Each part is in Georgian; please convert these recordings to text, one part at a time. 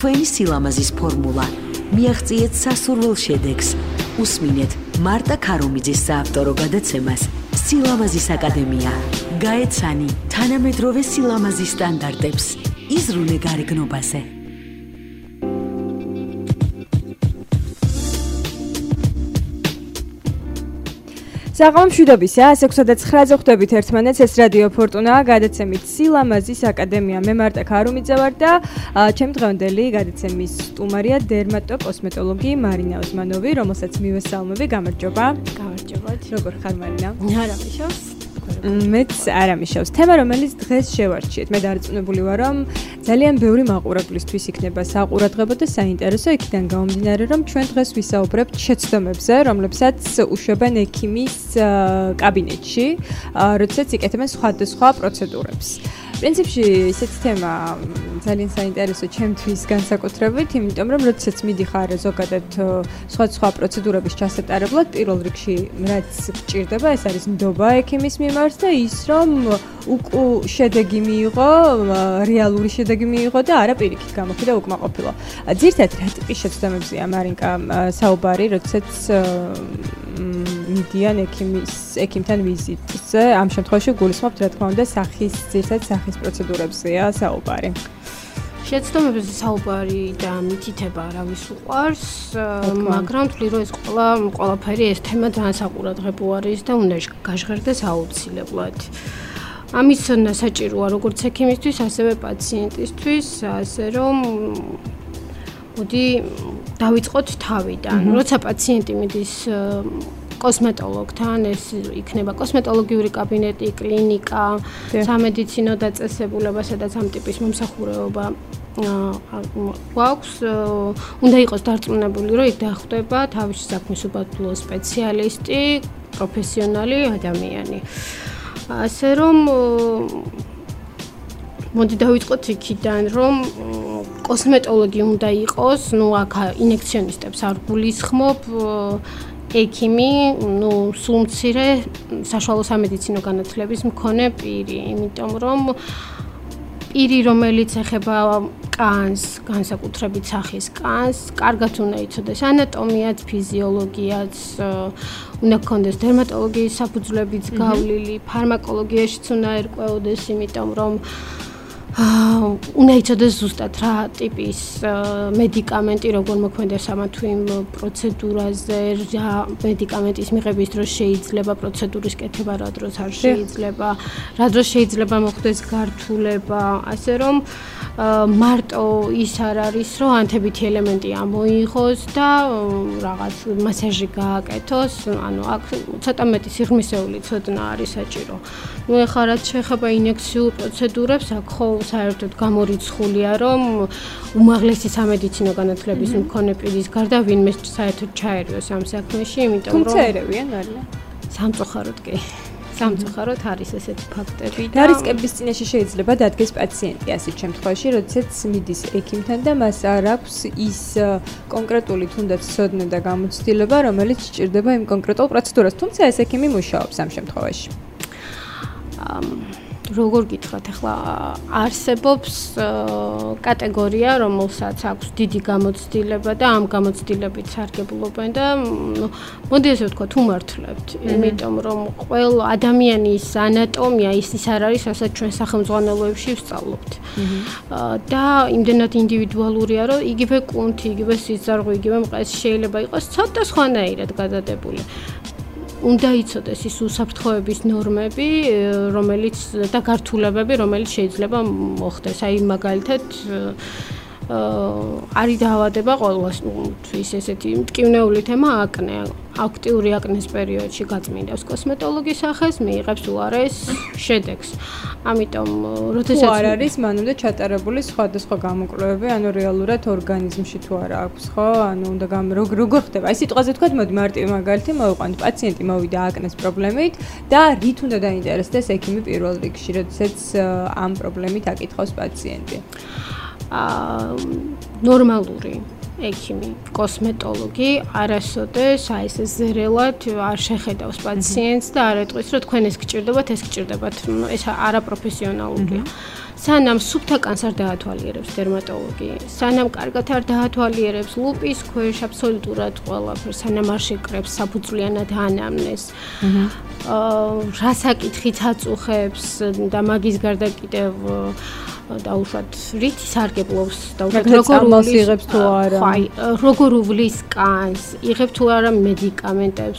თქვენი სილამაზის ფორმულა. მიაღწიეთ სასურველ შედეგს. უსმინეთ მარტა ქარუმიძის საავტორო გადაცემას სილამაზის აკადემია. გაეცანი თანამედროვე სილამაზის სტანდარტებს. იზრუნე გარეგნობაზე. საღამო მშვიდობისა, 6:09-ზე ხვდებით ერთმანეთს, ეს რადიო ფორტუნაა, გადაცემით სილამაზის აკადემია. მე მარტა ქარუმიძე ვარ და ჩემი დღევანდელი გადაცემის სტუმარია დერმატოკოსმეტოლოგი მარინა ოსმანოვი, რომელსაც მივესალმები. გამარჯობა. გამარჯობათ. როგორ ხარ მარინა? არა მიშავს. მეც არ ამიშავს. თემა, რომელიც დღეს შევარჩიეთ. მე დარწმუნებული ვარ, რომ ძალიან ბევრი მაყურებლისთვის იქნება საყურადღებო და საინტერესო, იქიდან გამომდინარე, რომ ჩვენ დღეს ვისაუბრებთ შეცდომებზე, რომლებსაც უშვებენ ექიმის კაბინეტში, როდესაც იკეთებენ სხვადასხვა პროცედურებს. პრინციპში ესეთი თემა ძალიან საინტერესო ჩემთვის განსაკუთრებით, იმიტომ რომ როდესაც მიდიხარ ზოგადად სხვა პროცედურების ჩასატარებლად, პირველ რიგში რაც გჭირდება, ეს არის ნდობა ექიმის მიმართ და ის რომ შედეგი მიიღო, რეალური შედეგი მიიღო და არა პირიქით გამოხდა უკმაყოფილო. ძირითადად რა ტიპის შეცდომებზეა მარინკა საუბარი, როდესაც მიდიან ექიმთან ვიზიტზე, ამ შემთხვევაში გულისხმობთ რა თქმა უნდა ძირითადად სახის პროცედურებზეა საუბარი. შეცდომებზე საუბარი და მითითება არავის უყვარს, მაგრამ თვლი რომ ეს ყველაფერი ეს თემა ძალიან საყურადღებო არის და უნდა გაჟღერდეს აუცილებლად. ამის საჭიროა როგორც ექიმისთვის, ასევე პაციენტისთვის, ასე რომ მოდი დავიწყოთ თავიდან. როცა პაციენტი მიდის კოსმეტოლოგთან, ეს იქნება კოსმეტოლოგიური კაბინეტი, კლინიკა, სამედიცინო დაწესებულება, სადაც ამ ტიპის მომსახურება გვაქვს, უნდა იყოს დარწმუნებული, რომ იქ დახვდება თავისი საქმის უბადლო სპეციალისტი, პროფესიონალი ადამიანი. ასე რომ მოდი დავიწყოთ იქიდან, რომ კოსმეტოლოგი უნდა იყოს, აქ ინექციონისტებს არ გულისხმობ, ექიმი, სულ მცირე საშუალო სამედიცინო განათლების მქონე პირი, იმიტომ რომ პირი, რომელიც ეხება კანს, განსაკუთრებით სახის კანს, კარგად უნდა იცოდეს ანატომიაც, ფიზიოლოგიაც, უნდა გქონდეს დერმატოლოგიის საფუძვლებიც გავლილი, ფარმაკოლოგიაშიც უნდა ერკვეოდეს, იმიტომ რომ უნდა იცოდეს ზუსტად რა ტიპის მედიკამენტი როგორ მოქმედებს ამა თუ იმ პროცედურაზე, რა მედიკამენტის მიღების დროს შეიძლება პროცედურის კეთება, რა დროს არ შეიძლება, რა დროს შეიძლება მოხდეს გართულება, ასე რომ მარტო ის არ არის, რომ ანთებითი ელემენტი ამოიღოს და რაღაც მასაჟი გააკეთოს, ანუ აქ ცოტა მეტი სიღრმისეული ცოდნა არის საჭირო. ეხლა რაც შეეხება ინექციურ პროცედურებს, აქ ხო საერთოდ გამორიცხულია, რომ უმაღლესი სამედიცინო განათლების მქონე პირის გარდა ვინმე საერთოდ ჩაერიოს ამ საქმეში, იმიტომ რომ თუმცა ერევიან არიან. სამწუხაროდ კი. სამწუხაროდ არის ესეთი ფაქტები და რისკების წინაშე შეიძლება დადგეს პაციენტი ასეთ შემთხვევაში, როდესაც მიდის ექიმთან და მას არ აქვს ის კონკრეტული თუნდაც ცოდნა და გამოცდილება, რომელიც სჭირდება იმ კონკრეტულ პროცედურას. თუმცა ეს ექიმი მუშაობს ამ შემთხვევაში. როგორ გითხრათ, ახლა არსებობს კატეგორია, რომელსაც აქვს დიდი გამოცდილება და ამ გამოცდილებით სარგებლობენ და მოდი ესე ვთქვათ, უმართლებთ, იმიტომ რომ ყველა ადამიანის ანატომია ის არ არის, რასაც ჩვენ სახელმძღვანელოებში ვსწავლობთ. და იმდენად ინდივიდუალურია, რომ იგივე კუნთი, იგივე სიზარღვე, იგივე მყესი შეიძლება იყოს ცოტა სხვანაირად გადადებული. უნდა იცოდეს ის უსაფრთხოების ნორმები, რომელიც და გართულებები, რომელიც შეიძლება მოხდეს. აი მაგალითად არის დაავადება ყოველთვის ესეთი მტკივნეული თემა აკნე. აქტიური აკნეს პერიოდში გაწმინდავს კოსმეტოლოგის სახეს, მიიღებს უარეს შედეგს. ამიტომ როდესაც არ არის მანამდე ჩატარებული სხვადასხვა გამოკვლევები, ანუ რეალურად ორგანიზმში თუ არა აქვს, ხო? ანუ უნდა როგორ ხდება? აი სიტყვაზე თქვათ, მოდი მარტივი მაგალითი მოვიყვანოთ. პაციენტი მოვიდა აკნეს პრობლემით და რით უნდა დაინტერესდეს ექიმი პირველ რიგში, როდესაც ამ პრობლემით აკითხავს პაციენტი? ნორმალური ექიმი, კოსმეტოლოგი არასოდეს აი ეს ზერელად არ შეხედავს პაციენტს და არ ეტყვის, რომ თქვენ ეს გჭირდებათ, ეს გჭირდებათ. ეს არაპროფესიონალურია. სანამ სუფთა კანს არ დაათვალიერებს დერმატოლოგი, სანამ კარგად არ დაათვალიერებს ლუპის ქვეშ აბსოლუტურად ყველაფერს, სანამ არ შეკრებს საფუძვლიანად ანამნეზს, რასაკითხით აწუხებს და მაგის გარდა კიდევ დაუშვათ რითი სარგებლობს დაუშვათ როგორ უვლის კანს, იღებ თუ არა მედიკამენტებს,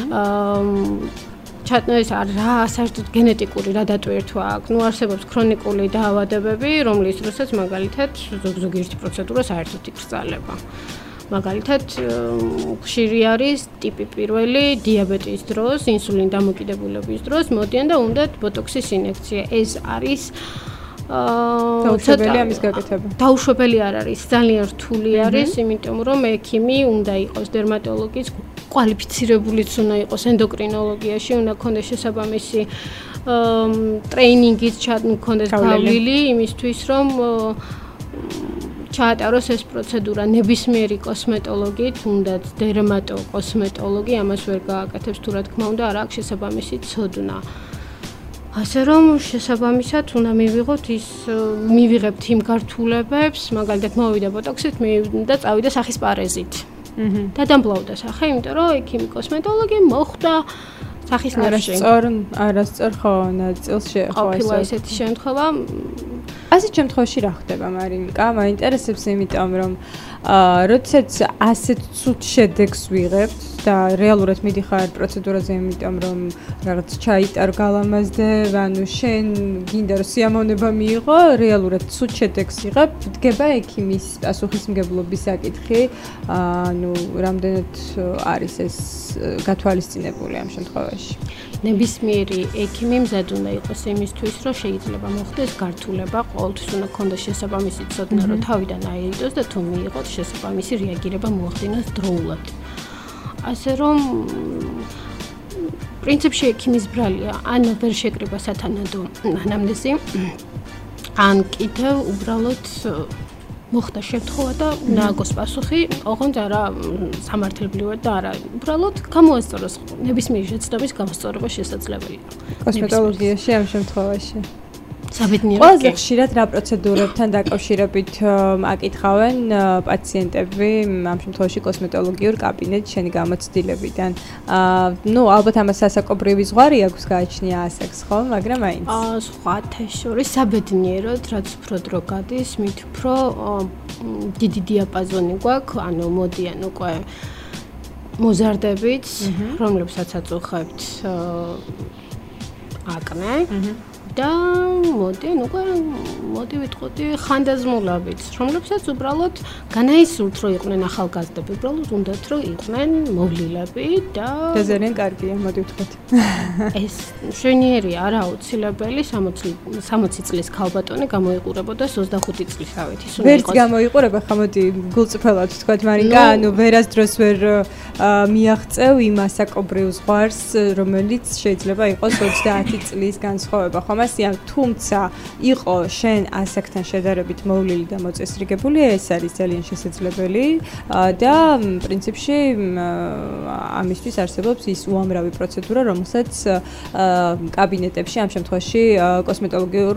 ჩატნოს რა საერთოდ გენეტიკური რა დატვირთვა აქვს. ნუ არსებობს ქრონიკული დაავადებები, რომლის დროსაც მაგალითად ზოგიერთი პროცედურა საერთოდ იკრძალება. მაგალითად ხშირი არის ტიპი პირველი დიაბეტის დროს, ინსულინ დამოკიდებულების დროს მოდიან და უნდათ ბოტოქსის ინექცია. ეს არის დაუშვებელი ამის გაკეთება. დაუშვებელი არ არის, ძალიან რთული არის, იმიტომ რომ ექიმი უნდა იყოს დერმატოლოგის კვალიფიცირებულიც უნდა იყოს ენდოკრინოლოგიაში, უნდა ქონდეს შესაბამისი ტრეინინგის ქონდეს გავლილი იმისთვის, რომ ჩაატაროს ეს პროცედურა ნებისმიერი კოსმეტოლოგი, თუნდაც დერმატოკოსმეტოლოგი ამას ვერ გააკეთებს თუ რა თქმა უნდა არ აქვს შესაბამისი ცოდნა. ასე რომ შესაბამისად უნდა მივიღებთ იმ გართულებებს, მაგალითად მოვიდა ბოტოქსით, და წავიდა სახის პარეზით. და დამბლავდა სახე, იმიტომ რომ ექიმი კოსმეტოლოგი მოხვდა სახის ნერვში. არასწორ ხო ნაწილს შეეხო ესეთი შემთხვევა. ასეთ შემთხვევაში რა ხდება, მარინკა? მაინტერესებს, იმიტომ რომ როდესაც ასეთ ცუდ შედეგს ვიღებთ და რეალურად მიდიხარ პროცედურაზე, იმიტომ რომ რაღაც ჩაიტარ გალამაზდე, ანუ შენ გინდა რომ სიამოვნება მიიღო, რეალურად ცუდ შედეგს იღებ, დგება ექიმის პასუხისმგებლობის საკითხი, ანუ რამდენად არის ეს გათვალისწინებული ამ შემთხვევაში. ნებისმიერი ექიმი მზად უნდა იყოს იმისთვის, რომ შეიძლება მოხდეს გართულება, ყოველთვის უნდა ქონდეს შესაბამისი ცოდნა, რომ თავიდან აირიდოს და თუ მიიღოთ შესაბამისი რეაგირება მოახდინოს დროულად. ასე რომ პრინციპში ექიმის ბრალია, ან ვერ შეკრება სათანადო ანამნეზი, ან კიდევ უბრალოდ მოხდა შემთხვევა და უნდა აგოს პასუხი, ოღონდ არა სამართლებრივად და არა, უბრალოდ გამოასწოროს ნებისმიერი შეცდომის გამოსწორება შესაძლებელია. კოსმეტოლოგიაში ამ შემთხვევაში. საბედნიეროდ. ყველაზე ხშირად რა პროცედურებთან დაკავშირებით აკითხავენ პაციენტები ამ შემთხვევაში კოსმეტოლოგიურ კაბინეტში შენი გამოცდილებიდან. ნუ ალბათ ამას სასაკობრივი ზღვარი აქვს გააჩნია ასექს, ხო? მაგრამ მაინც. სხვათა შორის საბედნიეროდ, რაც უფრო დრო გადის, მით უფრო დიდი დიაპაზონი გვაქვს, ანუ მოდიან უკვე მოზარდებით, რომლებსაც აწუხებთ აკნე. და მოდი ვიტყოდი ხანდაზმულობით, რომლებსაც უბრალოდ განაისურვთ, რომ იყვნენ ახალგაზრდები, უბრალოდ უნდათ, რომ იყვნენ მოვლილები და ძალიან კარგია, მოდი ვიტყოთ. ეს მშვენიერი არა აუცილებელი 60 წლის ქალბატონი გამოიყურებოდა 25 წლისავით. ის უნდა ვერც გამოიყურება, ხა მოდი გულწრფელად ვთქვათ, მარინკა, ანუ ვერასდროს ვერ მიაღწევ იმ ასაკობრივ ზღვარს, რომელიც შეიძლება იყოს 30 წლის განსხვავება, ხომ? თუმცა იყო შენ ასაკთან შედარებით მოვლილი და მოწესრიგებული, ეს არის ძალიან შესაძლებელი და პრინციპში ამისთვის არსებობს ის უამრავი პროცედურა, რომელსაც კაბინეტებში, ამ შემთხვევაში კოსმეტოლოგიურ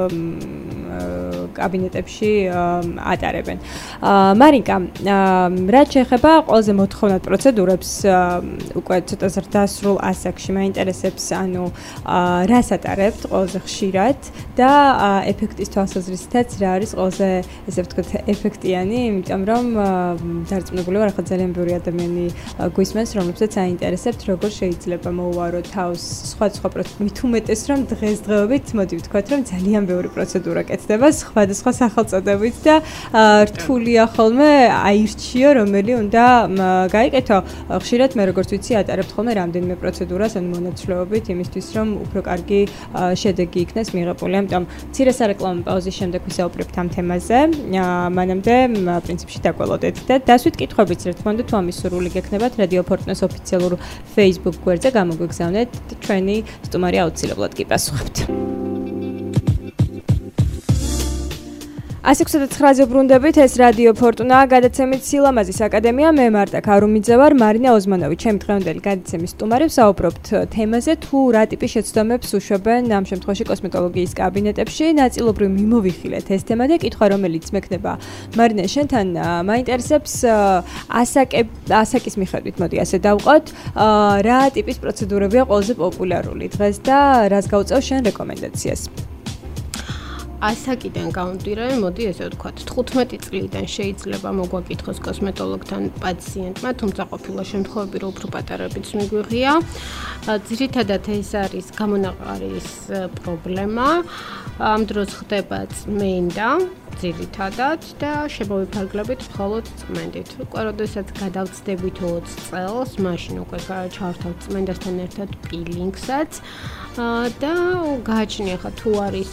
კაბინეტებში ატარებენ. მარინკა, რაც შეეხება ყველაზე მოთხოვნად პროცედურებს, უკვე ცოტა ზრდასრულ ასაკში მაინტერესებს, ანუ რას ატარებთ ყველაზე ხშირად და ეფექტის თვალსაზრისითაც რა არის ყველაზე, ესე ვთქვათ, ეფექტიანი, იმიტომ რომ დარწმუნებული ვარ, ახლა ძალიან ბევრი ადამიანი გვისმენს, რომლებსაც აინტერესებთ, როგორ შეიძლება მოუვაროთ თავს სხვადასხვა მით უმეტეს, რომ დღესდღეობით მოდი ვთქვათ, რომ ძალიან ბევრი პროცედურა კეთდება სხვადასხვა სახელწოდებით და რთულია ხოლმე აირჩიო, რომელი უნდა გაიკეთო. ხშირად მე როგორც ვიცი, ატარებთ ხოლმე რამდენიმე პროცედურას, ან მონაცვლეობით იმისთვის, რომ უფრო კარგი შედეგი იქნეს მიღებული. ამიტომ მცირე სარეკლამო პაუზის შემდეგ ვისაუბრებთ ამ თემაზე. მანამდე პრინციპში დაგველოდეთ და დასვით კითხვებიც, რა თქმა უნდა, თუ ამის სურვილი გექნებათ, რადიო ფორტნეს ოფიციალურ Facebook გვერდზე გამოგვიგზავნეთ, ჩვენი სტუმარი აუცილებლად კი პასუხებთ. 169-ზე ბრუნდებით, ეს რადიო ფორტუნა, გადაცემით სილამაზის აკადემია, მე მარტა ქარუმიძე ვარ, მარინა ოზმანოვი, ჩემი დღევანდელი გადაცემის სტუმარი, ვსაუბრობთ თემაზე, თუ რა ტიპის შეცდომებს უშვებენ ამ შემთხვევაში კოსმეტოლოგიის კაბინეტებში, ნაწილობრივ მიმოვიხილეთ ეს თემა და კითხვა, რომელიც მექნება მარინა შენთან მაინტერესებს ასაკის მიხედვით, მოდი ასე დავყოთ, რა ტიპის პროცედურებია ყველაზე პოპულარული დღეს და რას გაუწევ შენ რეკომენდაციას? ასაკიდან გამომდინარე, მოდი ესე ვთქვათ, 15 წლიდან შეიძლება მოგვაკითხოს კოსმეტოლოგთან პაციენტმა, თუმცა ყოფილა შემთხვევები, რომ უფრო პატარებიც მიგვიღია. ძირითადად ეს არის გამონაყარის პრობლემა. ამ დროს ხდება წმენდა ძირითადად და შემოვიფარგლებით მხოლოდ წმენდით. უკვე როდესაც გადავწდებით 20 წელს, მაშინ უკვე ჩავართავთ წმენდასთან ერთად პილინგსაც და გააჩნია ხა თუ არის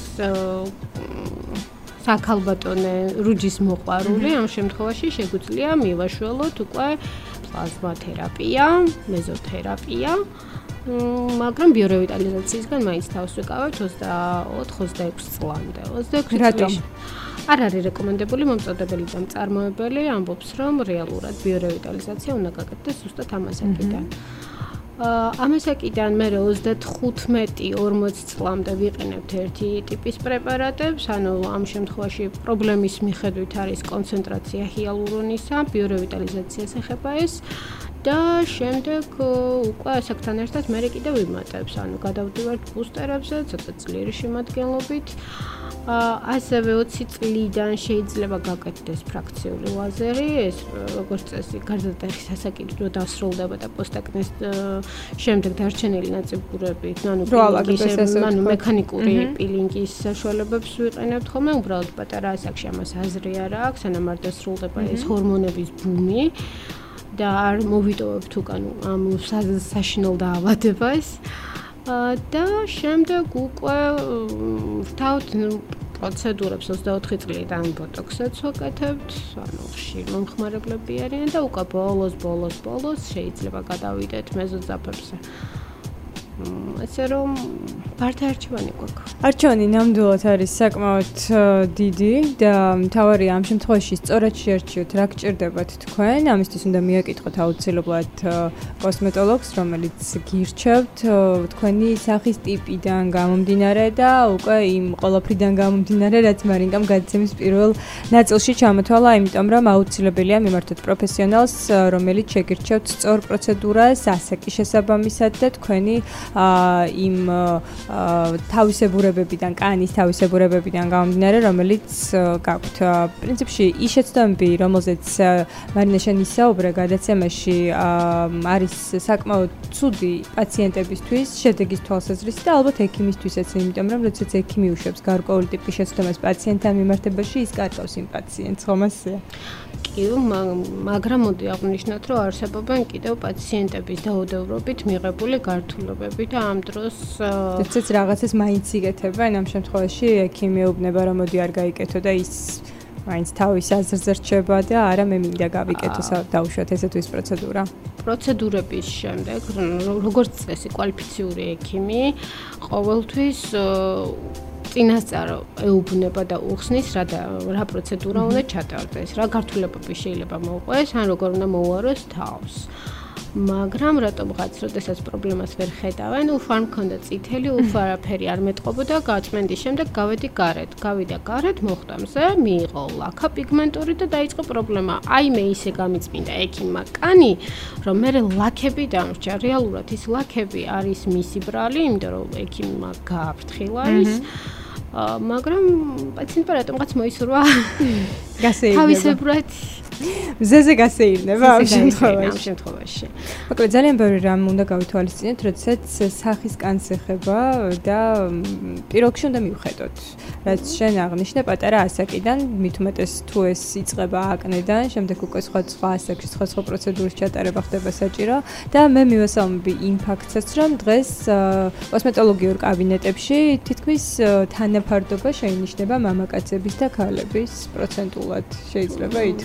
საქალბატონე რუჯის მოყვარული, ამ შემთხვევაში შეგვიძლია მივაშველოთ უკვე პლაზმათერაპია, მეზოთერაპია, მაგრამ ბიორევიტალიზაციისგან მაინც თავს ვიკავებთ 24-26 წლამდე. 26 წლამდე. არ არის რეკომენდებული მომწოდებელი და მწარმოებელი, ამბობს რომ რეალურად ბიორევიტალიზაცია უნდა გაკეთდეს ზუსტად ამასაკიდან. ამასაკიდან მე 35-40 წლამდე ვიყენებთ ერთი ტიპის პრეპარატებს, ანუ ამ შემთხვევაში პრობლემის მიხედვით არის კონცენტრაცია ჰიალურონისა, ბიორევიტალიზაციას ეხება ეს და შემდეგ უკვე ასაკთან ერთად მე კიდევ ვიმატებს, ანუ გადავდივართ ბუსტერებზე, ცოტა ძლიერი შემადგენლობით. ასევე 20 წლიდან შეიძლება გაკეთდეს ფრაქციული ლაზერი, ეს როგორც წესი გარდატეხის ასაკით რო დასრულდება და პოსტაკნის შემდეგ დარჩენილი ნაწილები, ანუ მექანიკური პილინგის საშუალებებს ვიყენებთ ხოლმე, უბრალოდ პატარა ასაკში ამას აზრი არ აქვს, სანამ არ დასრულდება ეს ჰორმონების ბუმი და არ მოვიტოვებთ უკან ამ საშინელ დაავადებას. და შემდეგ უკვე ვთავთ პროცედურებს 24 წლიდან ბოტოქსსაც ვაკეთებთ, ანუ ხშირ მომხმარებლები არიან და უკვე ბოლოს შეიძლება გადავიდეთ მეზოძაფებზე. ასე რომ ფართო არჩევანი გვაქვს. არჩევანი ნამდვილად არის საკმაოდ დიდი და მთავარია ამ შემთხვევაში სწორად შეარჩიოთ რა გჭირდებათ თქვენ, ამისთვის უნდა მიაკითხოთ აუცილებლად კოსმეტოლოგს, რომელიც გირჩევთ თქვენი სახის ტიპიდან გამომდინარე და უკვე იმ ყოლაფრიდან გამომდინარე, რაც მარინკამ გადაცემის პირველ ნაწილში ჩამოთვალა, იმიტომ რომ აუცილებელია მიმართოთ პროფესიონალს, რომელიც შეგირჩევთ სწორ პროცედურას ასაკის შესაბამისად და თქვენი იმ თავისებურებებიდან, კანის თავისებურებებიდან გამომდინარე, რომელიც გაქვთ. პრინციპში ის შეცდომები, რომელზეც მარინა შენ ისაუბრე გადაცემაში, არის საკმაოდ ცუდი პაციენტებისთვის, შედეგის თვალსაზრისით და ალბათ ექიმისთვისაც, იმიტომ რომ როდესაც ექიმი უშვებს გარკვეული ტიპის შეცდომას პაციენტთან მიმართებაში, ის კარგავს იმ პაციენტს, ხომ ასეა? კი, მაგრამ მოდი აღნიშნოთ, რომ არსებობენ კიდევ პაციენტების დაუდევრობით მიღებული გართულებები და ამ დროს ესეც რაღაცას მაინც იგეთებენ, ამ შემთხვევაში ექიმი ეუბნება, რომ მოდი არ გაიკეთო და ის მაინც თავის აზრზე რჩება და არა მე მინდა გავიკეთო, დაუშვათ ესეთ ის პროცედურა. პროცედურების შემდეგ, როგორც წესი, კვალიფიციური ექიმი ყოველთვის წინასწარ ეუბნება და უხსნის რა პროცედურა უნდა ჩატარდეს, რა გართულებები შეიძლება მოუყვეს, ან როგორ უნდა მოუაროს თავს. მაგრამ რატომღაც, როდესაც პრობლემას ვერ ხედავენ, უფარ მქონდა წითელი, უფარაფერი არ მეტყობოდა, გაწმენდის შემდეგ გავედი გარეთ. გავიდა გარეთ, მოხვდა მზე, მიიღო ლაქა პიგმენტური და დაიწყო პრობლემა. აი მე ისე გამიწმინდა ექიმმა კანი, რომ მე ლაქები დამრჩა. რეალურად ის ლაქები არის მისი ბრალი, იმიტომ რომ ექიმმა გააფრთხილა ის. მაგრამ პაციენტმა რატომღაც მოისურვა გასეირნება. თავისებურად მზეზე გასეირნება ამ შემთხვევაში. მოკლედ ძალიან ბევრი რამ უნდა გავითვალისწინოთ, როდესაც სახის კანს ეხება და პირველ რიგში უნდა მივხედოთ. რაც შენ აღნიშნე პატარა ასაკიდან, მით უმეტეს თუ ეს იწყება აკნედან, შემდეგ უკვე სხვა ასაკში სხვა პროცედურის ჩატარება ხდება საჭირო და მე მივესალმები იმ ფაქტსაც, რომ დღეს კოსმეტოლოგიურ კაბინეტებში თითქმის თანაფარდობა შეინიშნება მამაკაცების და ქალების პროცენტულად შეიძლება ითქვას.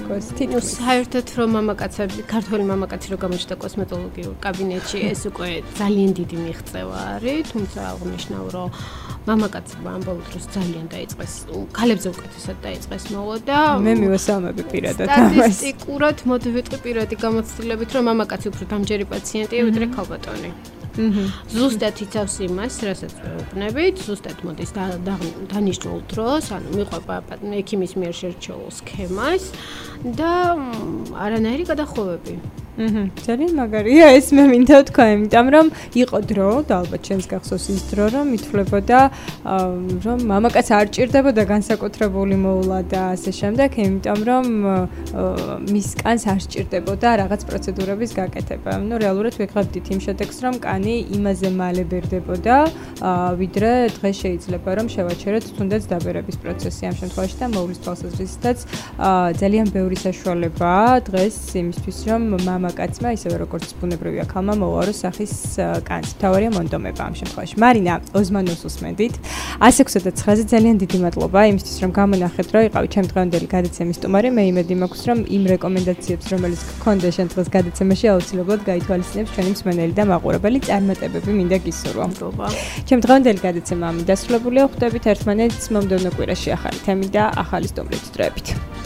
თითქოს. საერთოდ რომ მამაკაცები, ქართველი მამაკაცი რო გამოჩნდა კოსმეტოლოგიურ კაბინეტში, ეს უკვე ძალიან დიდი მიღწევა არის, თუმცა აღნიშნავ, რომ მამაკაცებმა ამ ბოლო დროს ძალიან დაიწყეს, ქალებზე უკეთესად დაიწყეს მოვა და მე მივესალმები პირადად ამას. სტატისტიკურად მოდი ვიტყვი პირადი გამოცდილებით, რომ მამაკაცი უფრო დამჯერი პაციენტია, ვიდრე ქალბატონი. ზუსტად იცავს იმას, რასაც ვეუბნებით, ზუსტად მოდის დანიშნულ დროს, ანუ მიყვება ექიმის მიერ შერჩეულ სქემას და არანაირი გადახოვები. ძალიან მაგარია ეს მე მინდა თქვა, იმიტომ რომ იყო დრო და ალბათ ჩვენს გახსოვს ის დრო, რომ ითვლებოდა რომ მამაკაც არ ჭირდებოდა განსაკუთრებული მოვლა და ასე შემდეგ, იმიტომ რომ მის კანს არ ჭირდებოდა რაღაც პროცედურების გაკეთება. ნუ რეალურად ვიღებდით იმ შედეგს, რომ კანი იმაზე მალე ბერდებოდა, ვიდრე დღეს შეიძლება რომ შევაჩეროთ თუნდაც დაბერების პროცესი ამ შემთხვევაში და მოვლის თვალსაზრისითაც ძალიან ბევრი საშუალებაა დღეს იმისთვის, რომ მამაკაცმა ისევე როგორც ბუნებრივია ქალმა მოვარო სახის კანს. თავარია მონდომება ამ შემთხვევაში. მარინა ოზმანოვს უსმენდით. 169-ზე ძალიან დიდი მადლობა იმისთვის, რომ გამონახეთ, რომ იყავი ჩემ დღევანდელი გადაცემის სტუმარი. მე იმედი მაქვს, რომ იმ რეკომენდაციებს, რომელიც გქონდა შენ დღეს გადაცემაში, აუცილებლად გაითვალისწინებს ჩვენი მსმენელი და მაყურებელი. წარმატებები მინდა გისურვო. ჩემ დღევანდელი გადაცემა ამით დასრულებულია. ხვდებით ერთმანეთს მომდევნო კვირაში ახალი თემით და ახალი სტუმრით დროებით.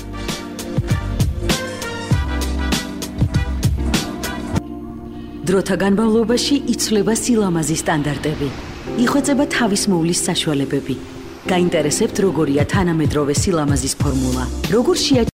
დროთა განმავლობაში იცვლება სილამაზის სტანდარტები. იხვეწება თავის მოვლის საშუალებები. გაინტერესებთ როგორია თანამედროვე სილამაზის ფორმულა? როგორ